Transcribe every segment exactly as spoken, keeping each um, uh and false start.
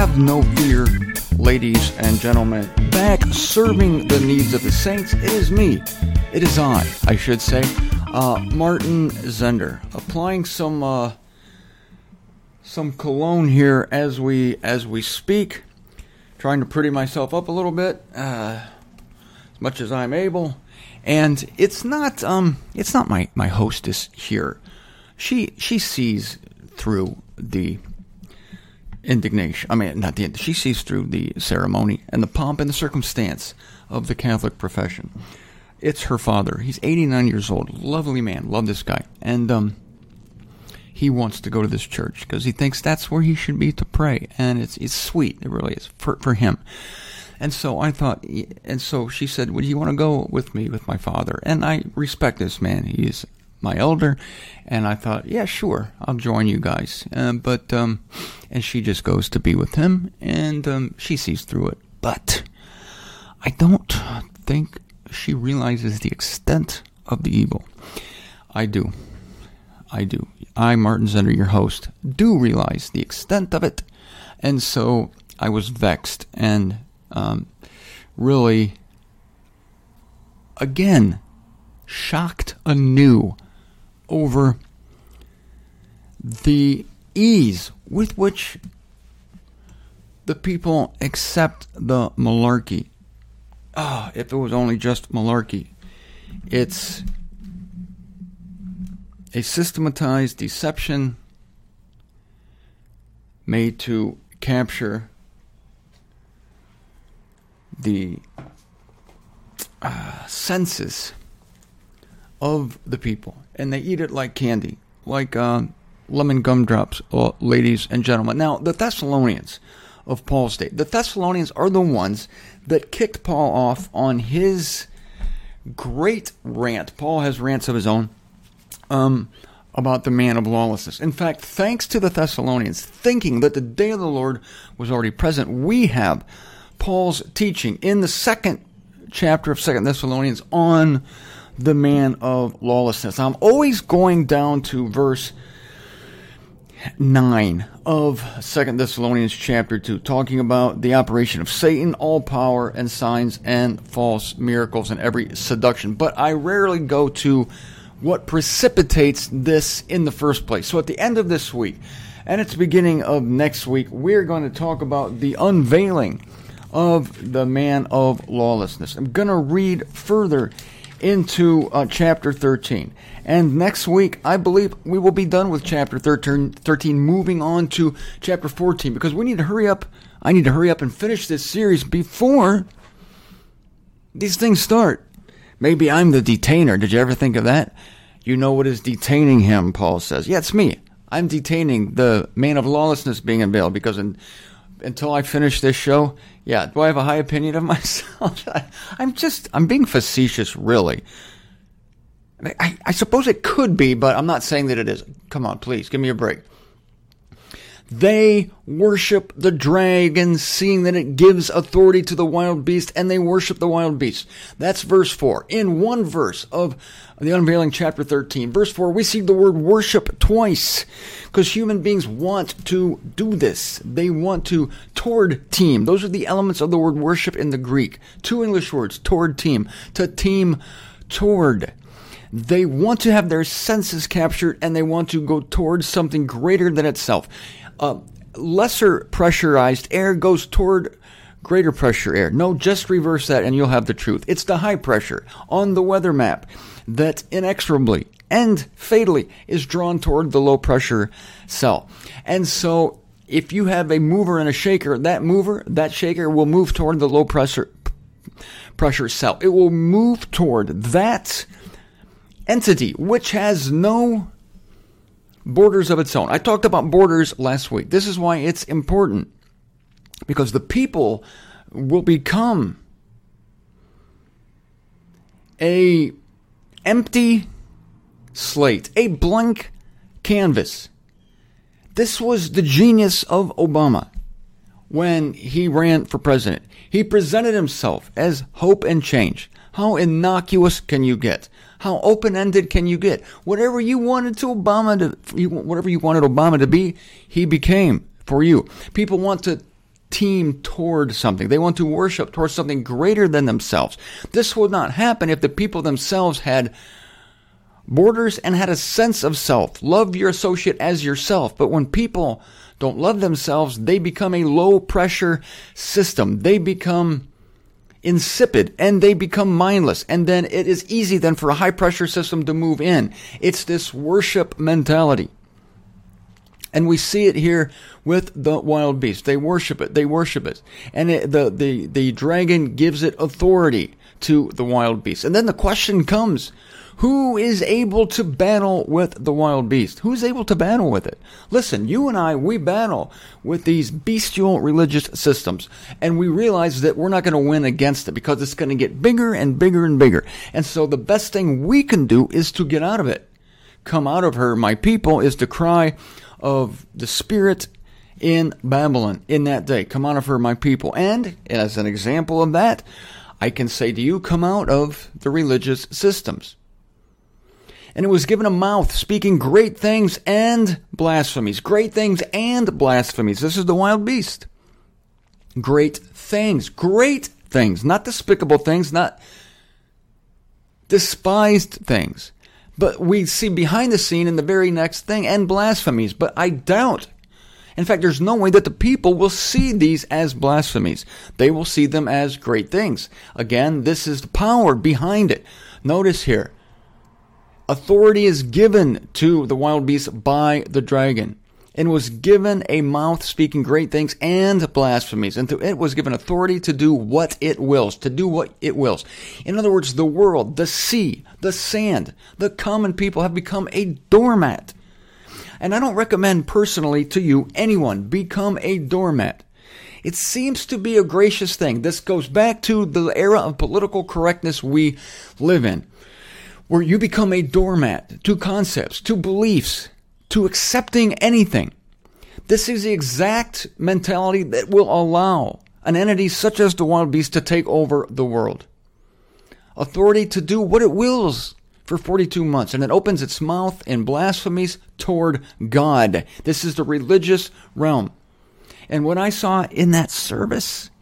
have no fear, ladies and gentlemen. Back serving the needs of the saints, it is me. It is I, I should say, uh, Martin Zender, applying some uh, some cologne here as we as we speak, trying to pretty myself up a little bit, uh, as much as I'm able. And it's not um it's not my, my hostess here. She she sees through the indignation. I mean, not the she sees through the ceremony and the pomp and the circumstance of the Catholic profession. It's her father. He's eighty-nine years old. Lovely man. Love this guy. And um, he wants to go to this church because he thinks that's where he should be to pray. And it's it's sweet. It really is for for him. And so I thought, and so she said, would you want to go with me with my father? And I respect this man. He's my elder. And I thought, yeah, sure, I'll join you guys. Um, but, um, and she just goes to be with him, and um, she sees through it. But I don't think she realizes the extent of the evil. I do. I do. I, Martin Zender, your host, do realize the extent of it. And so I was vexed and Um, really, again, shocked anew over the ease with which the people accept the malarkey. Ah, if it was only just malarkey. It's a systematized deception made to capture the uh, senses of the people, and they eat it like candy, like uh, lemon gumdrops, uh, ladies and gentlemen. Now, the Thessalonians of Paul's day, the Thessalonians are the ones that kicked Paul off on his great rant. Paul has rants of his own um, about the man of lawlessness. In fact, thanks to the Thessalonians, thinking that the day of the Lord was already present, we have Paul's teaching in the second chapter of Second Thessalonians on the man of lawlessness. I'm always going down to verse nine of Second Thessalonians chapter two, talking about the operation of Satan, all power and signs and false miracles and every seduction. But I rarely go to what precipitates this in the first place. So at the end of this week, and at the beginning of next week, we're going to talk about the unveiling of the man of lawlessness. I'm going to read further into uh, chapter thirteen. And next week, I believe we will be done with chapter thirteen, thirteen, moving on to chapter fourteen, because we need to hurry up. I need to hurry up and finish this series before these things start. Maybe I'm the detainer. Did you ever think of that? You know what is detaining him, Paul says. Yeah, it's me. I'm detaining the man of lawlessness being unveiled, because in until I finish this show, yeah, do I have a high opinion of myself? I, I'm just, I'm being facetious, really. I, I, I suppose it could be, but I'm not saying that it is. Come on, please, give me a break. They worship the dragon, seeing that it gives authority to the wild beast, and they worship the wild beast. That's verse four. In one verse of the unveiling chapter thirteen, verse four, we see the word worship twice, because human beings want to do this. They want to toward team. Those are the elements of the word worship in the Greek. Two English words, toward team, to team toward. They want to have their senses captured, and they want to go towards something greater than itself. Uh, lesser pressurized air goes toward greater pressure air. No, just reverse that and you'll have the truth. It's the high pressure on the weather map that inexorably and fatally is drawn toward the low pressure cell. And so if you have a mover and a shaker, that mover, that shaker will move toward the low pressure pressure cell. It will move toward that entity which has no borders of its own. I talked about borders last week. This is why it's important, because the people will become a empty slate, a blank canvas. This was the genius of Obama when he ran for president. He presented himself as hope and change. How innocuous can you get? How open-ended can you get? Whatever you wanted to Obama to, whatever you wanted Obama to be, he became for you. People want to team toward something. They want to worship towards something greater than themselves. This would not happen if the people themselves had borders and had a sense of self. Love your associate as yourself. But when people don't love themselves, they become a low-pressure system. They become insipid, and they become mindless. And then it is easy then for a high-pressure system to move in. It's this worship mentality. And we see it here with the wild beast. They worship it. They worship it. And it, the, the, the dragon gives it authority to the wild beast. And then the question comes, who is able to battle with the wild beast? Who's able to battle with it? Listen, you and I, we battle with these bestial religious systems. And we realize that we're not going to win against it because it's going to get bigger and bigger and bigger. And so the best thing we can do is to get out of it. Come out of her, my people, is the cry of the Spirit in Babylon in that day. Come out of her, my people. And as an example of that, I can say to you, come out of the religious systems. And it was given a mouth speaking great things and blasphemies. Great things and blasphemies. This is the wild beast. Great things. Great things. Not despicable things. Not despised things. But we see behind the scene in the very next thing, and blasphemies. But I doubt, in fact, there's no way that the people will see these as blasphemies. They will see them as great things. Again, this is the power behind it. Notice here, authority is given to the wild beast by the dragon, and was given a mouth speaking great things and blasphemies. And to it was given authority to do what it wills, to do what it wills. In other words, the world, the sea, the sand, the common people have become a doormat. And I don't recommend personally to you, anyone, become a doormat. It seems to be a gracious thing. This goes back to the era of political correctness we live in, where you become a doormat to concepts, to beliefs, to accepting anything. This is the exact mentality that will allow an entity such as the wild beast to take over the world. Authority to do what it wills for forty-two months, and it opens its mouth in blasphemies toward God. This is the religious realm. And what I saw in that service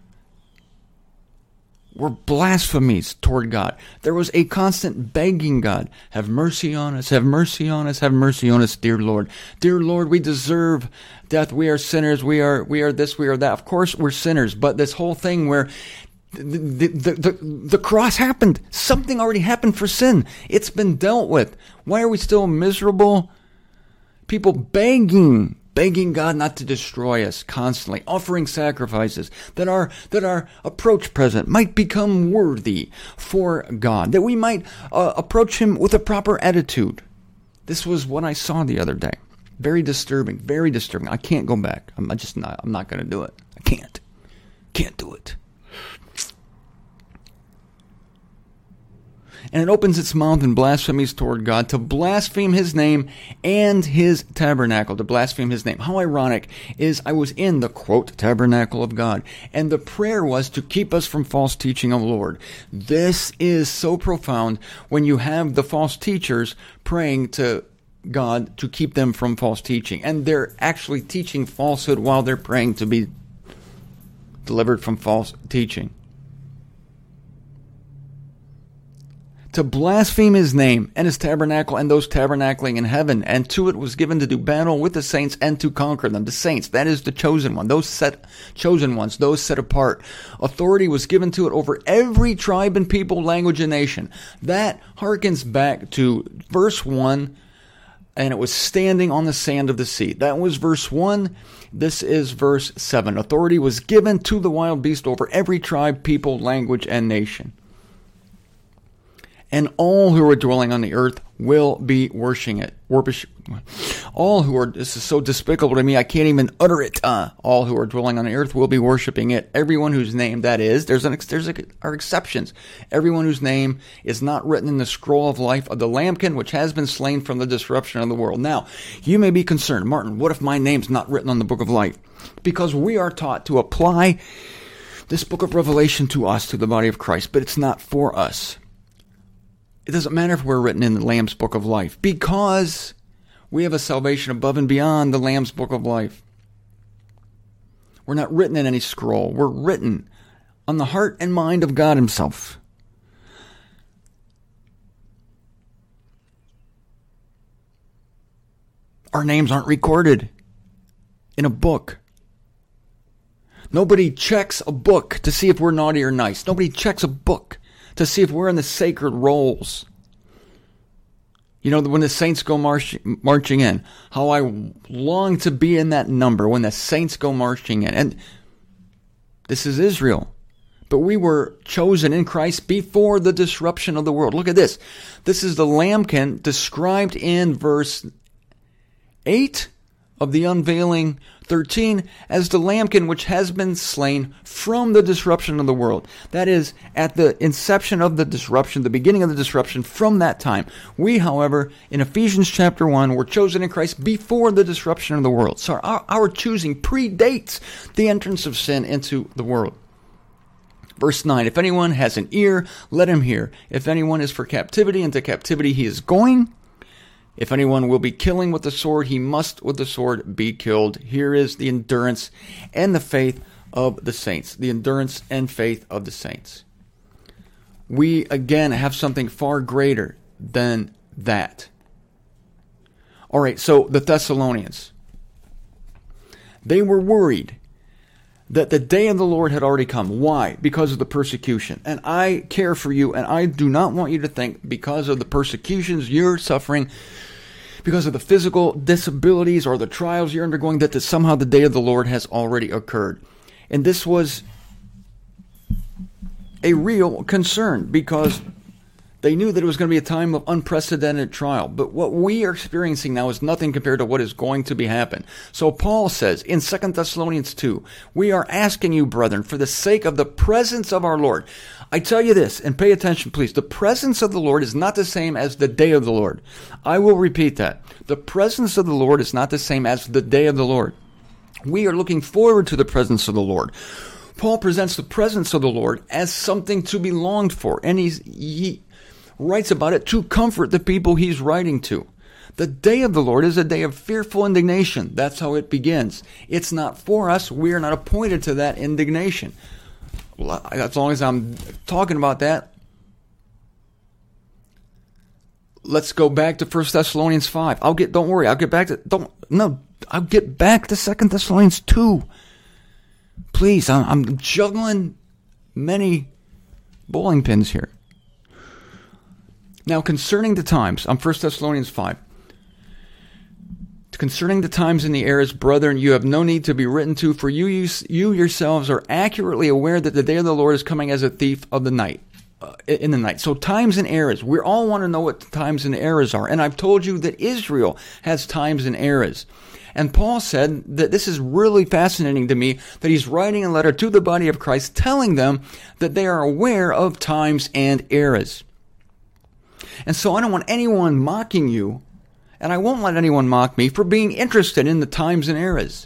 were blasphemies toward God. There was a constant begging God, have mercy on us, have mercy on us, have mercy on us, dear Lord. Dear Lord, we deserve death. We are sinners. We are we are this, we are that. Of course, we're sinners, but this whole thing where the, the, the, the, the cross happened. Something already happened for sin. It's been dealt with. Why are we still miserable? People begging begging God not to destroy us constantly, offering sacrifices that our that our approach present might become worthy for God, that we might uh, approach Him with a proper attitude. This was what I saw the other day. Very disturbing, very disturbing. I can't go back. I'm just not. I'm not going to do it. I can't. Can't do it. And it opens its mouth in blasphemies toward God, to blaspheme His name and His tabernacle, to blaspheme His name. How ironic is I was in the, quote, tabernacle of God, and the prayer was to keep us from false teaching of the Lord. This is so profound when you have the false teachers praying to God to keep them from false teaching. And they're actually teaching falsehood while they're praying to be delivered from false teaching. To blaspheme His name and His tabernacle and those tabernacling in heaven. And to it was given to do battle with the saints and to conquer them. The saints, that is the chosen one, those set chosen ones, those set apart. Authority was given to it over every tribe and people, language, and nation. That harkens back to verse one, and it was standing on the sand of the sea. That was verse one. This is verse seven. Authority was given to the wild beast over every tribe, people, language, and nation. And all who are dwelling on the earth will be worshiping it. All who are, this is so despicable to me, I can't even utter it. Uh, all who are dwelling on the earth will be worshiping it. Everyone whose name, that is, there's an there's a, are exceptions. Everyone whose name is not written in the scroll of life of the Lambkin, which has been slain from the disruption of the world. Now, you may be concerned, Martin, what if my name's not written on the book of life? Because we are taught to apply this book of Revelation to us, to the body of Christ, but it's not for us. It doesn't matter if we're written in the Lamb's Book of Life, because we have a salvation above and beyond the Lamb's Book of Life. We're not written in any scroll. We're written on the heart and mind of God himself. Our names aren't recorded in a book. Nobody checks a book to see if we're naughty or nice. Nobody checks a book to see if we're in the sacred rolls. You know, when the saints go march, marching in, how I long to be in that number when the saints go marching in. And this is Israel. But we were chosen in Christ before the disruption of the world. Look at this. This is the lambkin described in verse eight of the unveiling thirteen as the lambkin which has been slain from the disruption of the world. That is, at the inception of the disruption, the beginning of the disruption, from that time. We, however, in Ephesians chapter one, were chosen in Christ before the disruption of the world. So our, our choosing predates the entrance of sin into the world. Verse nine, if anyone has an ear, let him hear. If anyone is for captivity, into captivity he is going. If anyone will be killing with the sword, he must with the sword be killed. Here is the endurance and the faith of the saints. The endurance and faith of the saints. We, again, have something far greater than that. All right, so the Thessalonians. They were worried that the day of the Lord had already come. Why? Because of the persecution. And I care for you, and I do not want you to think because of the persecutions you're suffering, because of the physical disabilities or the trials you're undergoing, that somehow the day of the Lord has already occurred. And this was a real concern because they knew that it was going to be a time of unprecedented trial. But what we are experiencing now is nothing compared to what is going to be happen. So Paul says in Second Thessalonians two, we are asking you, brethren, for the sake of the presence of our Lord. I tell you this, and pay attention, please. The presence of the Lord is not the same as the day of the Lord. I will repeat that. The presence of the Lord is not the same as the day of the Lord. We are looking forward to the presence of the Lord. Paul presents the presence of the Lord as something to be longed for, and he's, he writes about it to comfort the people he's writing to. The day of the Lord is a day of fearful indignation. That's how it begins. It's not for us. We are not appointed to that indignation. Well, as long as I'm talking about that, let's go back to First Thessalonians five. I'll get, don't worry, I'll get back to, don't, no, I'll get back to Second Thessalonians two. Please, I'm, I'm juggling many bowling pins here. Now, concerning the times, on First Thessalonians five, concerning the times and the eras, brethren, you have no need to be written to, for you, you, you yourselves are accurately aware that the day of the Lord is coming as a thief of the night, uh, in the night. So times and eras, we all want to know what the times and eras are. And I've told you that Israel has times and eras. And Paul said that this is really fascinating to me, that he's writing a letter to the body of Christ telling them that they are aware of times and eras. And so I don't want anyone mocking you, and I won't let anyone mock me for being interested in the times and eras.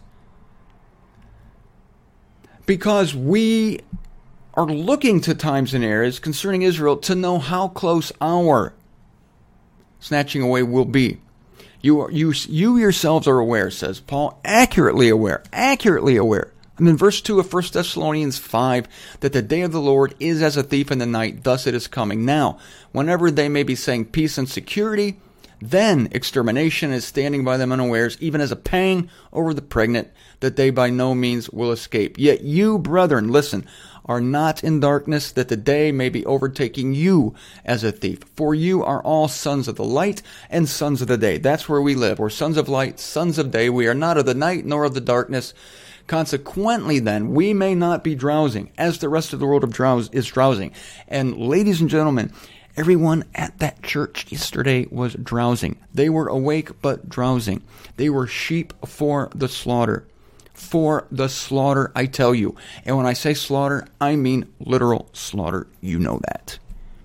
Because we are looking to times and eras concerning Israel to know how close our snatching away will be. You, are, you, you yourselves are aware, says Paul, accurately aware, accurately aware. I mean, verse two of First Thessalonians five, that the day of the Lord is as a thief in the night, thus it is coming. Now, whenever they may be saying peace and security, then extermination is standing by them unawares, even as a pang over the pregnant, that they by no means will escape. Yet you, brethren, listen, are not in darkness, that the day may be overtaking you as a thief. For you are all sons of the light and sons of the day. That's where we live. We're sons of light, sons of day. We are not of the night nor of the darkness. Consequently, then, we may not be drowsing, as the rest of the world of drowse is drowsing. And ladies and gentlemen, everyone at that church yesterday was drowsing. They were awake but drowsing. They were sheep for the slaughter. For the slaughter, I tell you. And when I say slaughter, I mean literal slaughter. You know that.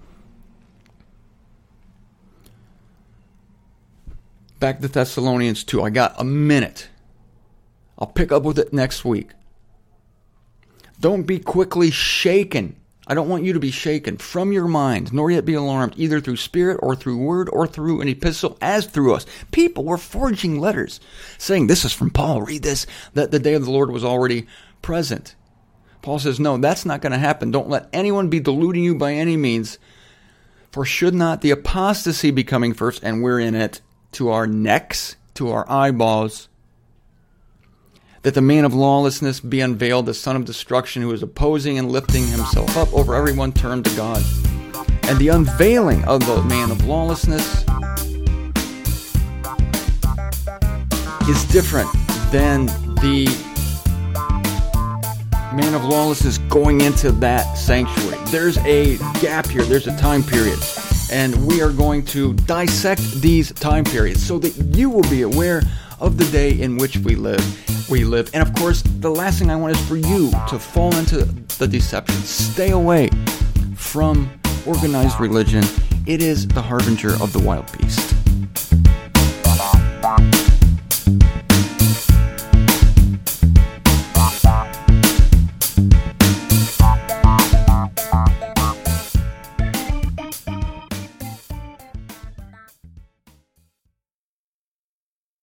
Back to Thessalonians two. I got a minute. I'll pick up with it next week. Don't be quickly shaken. I don't want you to be shaken from your mind, nor yet be alarmed, either through spirit or through word or through an epistle, as through us. People were forging letters saying, this is from Paul, read this, that the day of the Lord was already present. Paul says, no, that's not going to happen. Don't let anyone be deluding you by any means. For should not the apostasy be coming first, and we're in it, to our necks, to our eyeballs, that the man of lawlessness be unveiled, the son of destruction, who is opposing and lifting himself up over everyone turned to God. And the unveiling of the man of lawlessness is different than the man of lawlessness going into that sanctuary. There's a gap here. There's a time period. And we are going to dissect these time periods so that you will be aware of the day in which we live. We live. And of course, the last thing I want is for you to fall into the deception. Stay away from organized religion. It is the harbinger of the wild beast.